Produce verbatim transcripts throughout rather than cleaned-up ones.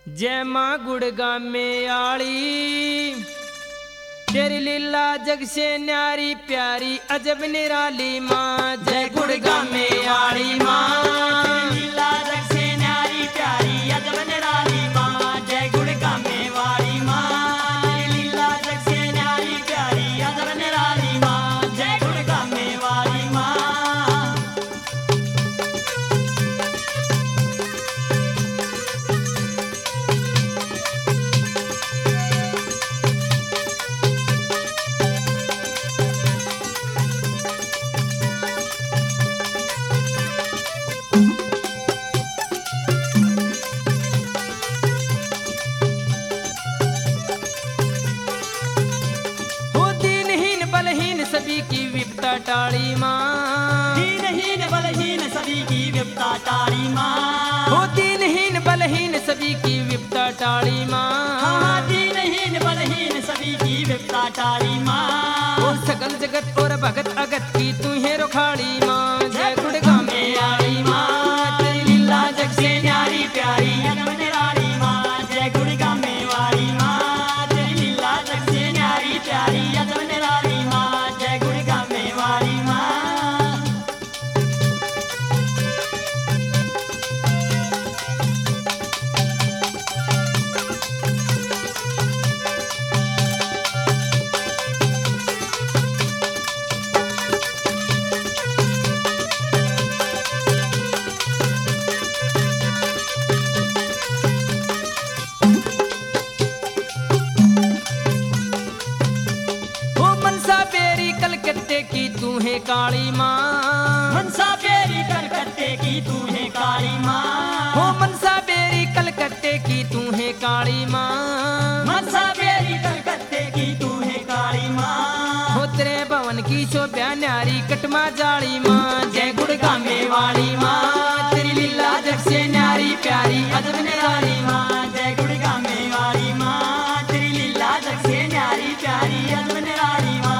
जय माँ गुड़गा में आली तेरी लीला जग से न्यारी प्यारी अजब निराली माँ। जय गुड़गा में आली माँ लीला जग से न्यारी प्यारी अजब निराली माँ। जय गुड़गा में वाली माँ लीला जग से न्यारी प्यारी अजब निराली माँ। जय गुड़गा में वाली माँ। सभी की विपदा टाली माँ। दीनहीन बलहीन सभी की विपदा टाली माँ। हो दीनहीन बलहीन सभी की विपदा टाली माँ। हाँ दीनहीन बलहीन सभी की विपदा टाली माँ। ओ सकल जगत और भगत अगत की तू है रुखाड़ी माँ। जय गुड़गा में आली माँ तेरी लीला जग से न्यारी प्यारी अजब निराली माँ। जय गुड़गा में वाली माँ तेरी लीला जग से न्यारी प्यारी अजब निराली माँ। जय गुड़गा में वाली माँ। कलकत्ते की तू है काली माँ। मनसा बेरी कलकत्ते की तू है काली माँ। हो मनसा बेरी कलकत्ते की तू है काली माँ। मनसा बेरी कलकत्ते की तू है काली माँ। हो तेरे भवन की शोभा न्यारी कटमा जाली माँ। जय गुड़गा में वाली माँ तेरी लीला जग से न्यारी प्यारी अजब निराली माँ। जय गुड़गा में वाली माँ तेरी लीला जग से न्यारी प्यारी अजब निराली माँ।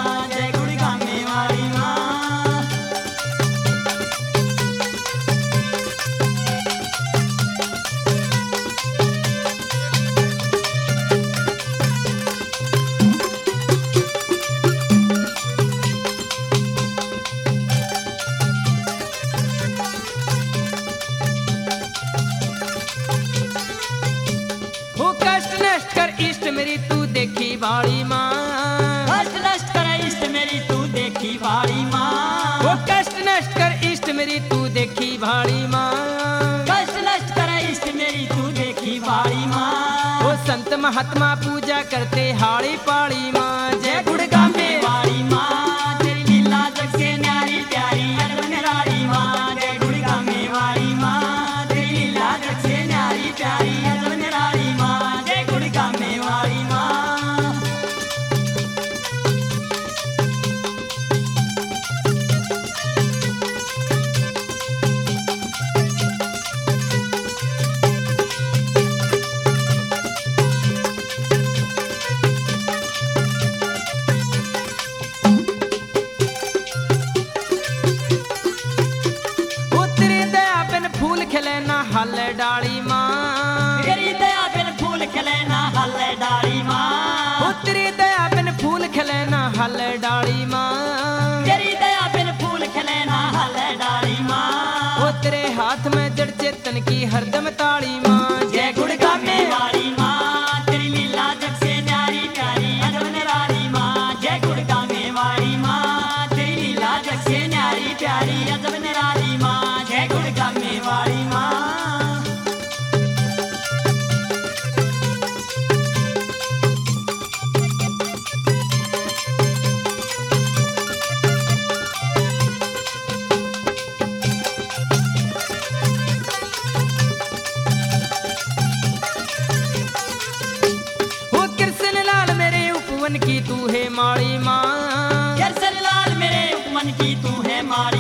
इष्ट मेरी तू देखी बाड़ी माँ। कष्ट नष्ट कर इष्ट मेरी तू देखी बाड़ी माँ। वो कष्ट नष्ट कर इष्ट मेरी तू देखी बाड़ी माँ। कष्ट नष्ट कर इष्ट मेरी तू देखी बाड़ी माँ। वो संत महात्मा पूजा करते हाड़ी पाड़ी माँ। जय गुड़गा में वाली माँ तेरी लीला जग से न्यारी प्यारी अजब निराली माँ। जय गुड़गा में वाली माँ तेरी लीला जग से न्यारी प्यारी अजब निराली माँ। जय गुड़गा में वाली माँ। हल डाली माँ तेरी दया बिन फूल खिले ना हल डाली माँ। हो तेरी दया बिन फूल खिले ना हल डाली माँ। तेरी दया बिन फूल खिले ना हल डाली माँ। हो तेरे हाथ में जड़ चेतन की हरदम ताली माँ। जय गुड़गा में वाली माँ तेरी लीला जग से न्यारी प्यारी अजब निराली माँ। जय गुड़गा में वाली माँ तेरी लीला जग से न्यारी प्यारी अजब निराली माँ। जय गुड़गा में वाली माँ। की तू है माड़ी माँ। कृष्ण लाल मेरे उपमन की तू है माड़ी